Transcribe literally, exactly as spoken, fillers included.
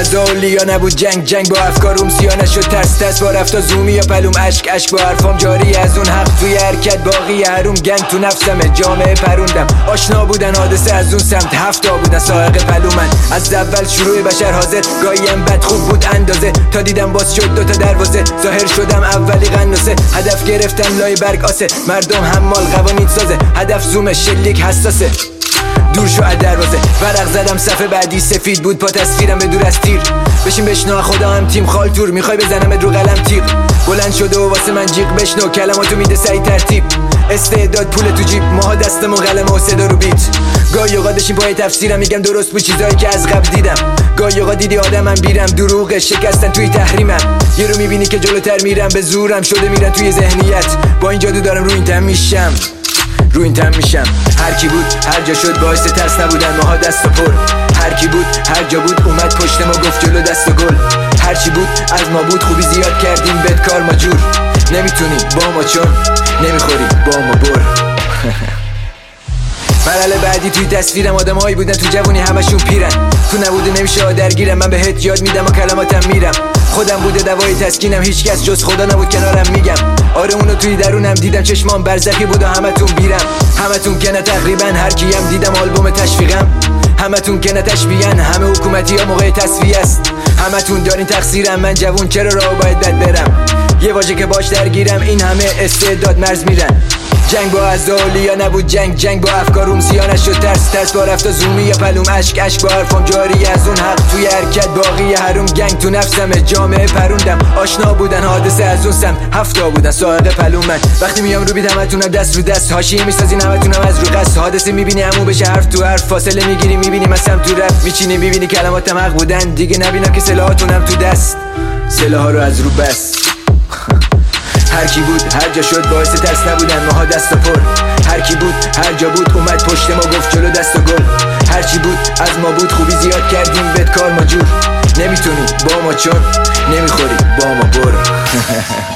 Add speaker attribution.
Speaker 1: از اولیا نبود جنگ جنگ با افکارم سیا نشد ترس ترس با رفتا زومی یا پلوم اشک اشک با حرفام جاری از اون حق توی حرکت باقی هروم گنگ تو نفسمه جامعه پروندم آشنا بودن حادثه از اون سمت هفتا بودن سائق پلومن از اول شروع بشر حاضر گاهیم بد خوب بود اندازه تا دیدم باز شد دوتا دروازه ظاهر شدم اولی قناسه هدف گرفتم لای برگ آسه مردم حمال قوانین سازه هدف زوم شلیک حساسه دور شو از دروازه ورق زدم صفحه بعدی سفید بود پا تصویرم به دور از تیر بشین بشنو خدا هم تیم خالتور میخوای بزنم رو قلم تیغ بلند شده و واسه من جیغ بشنو کلماتو میده سعی ترتیب استعداد پول تو جیب ماها دستمون قلم و صدا رو بیت گاهی اوقات بشین پای تفسیرم میگم درست بود چیزایی که از قبل دیدم گاهی اوقات دیدی آدمم بیرم دروغه شکستن توی تحریمم یه رو میبینی که جلوتر میرم به زورم شده میرن توی ذهنیت با این جادو دارم رو این تم میشم رو این تم میشم هر کی بود هر جا شد باعث ترس نبودن ماها دست و پر هر کی بود هر جا بود اومد پشت ما گفت جلو دست و گل هر چی بود از ما بود خوبی زیاد کردیم بدکار ما جور نمیتونی با ما چون نمیخوری با ما بر مرحله بعدی توی تصویرم آدمایی بودن تو جوونی همشون پیرن تو نبوده نمیشه درگیرم من بهت یاد میدم و کلماتم میرم خودم بوده دوای تسکینم هیچکس جز خدا نبود کنارم میگم آره اونو توی درونم دیدم چشمام برزخی بود و همتون بیرم همتون که نه تقریبا هر کیم دیدم آلبوم تشویقم همتون که نه تشبیهن همه حکومتی ها موقع تصفیه است همتون دارین تقصیرم من جوون چرا راه باید بد برم یه واژه که باش درگیرم این همه استعداد مرز میرن جنگ با ازالیا نبود جنگ جنگ با افکارم سیا نشد ترس ترس با رفتا زومی یا پلوم اشک اشک با حرفام جاری از اون حق توی حرکت باقی هروم گنگ تو نفسمه جامعه پروندم آشنا بودن حادثه از اون سمت هفتا بودن سائق پلوم من وقتی میام رو بیت همتونم دست رو دست حاشیه میسازین همتونم از رو قصد حادثه میبینی همون بشه حرف تو حرف فاصله میگیری میبینی مثلا تو رپ میچینی میبینی کلماتم حق بودن دیگه نبینم که سلاحاتونم تو دست سلاحا رو از رو بس هر کی بود هر جا شد باعث ترس نبودن ماها دست و پر هر کی بود هر جا بود اومد پشت ما گفت جلو دست و گل هر چی بود از ما بود خوبی زیاد کردیم بدکار ما جور نمیتونی با ما چون نمیخوری با ما بر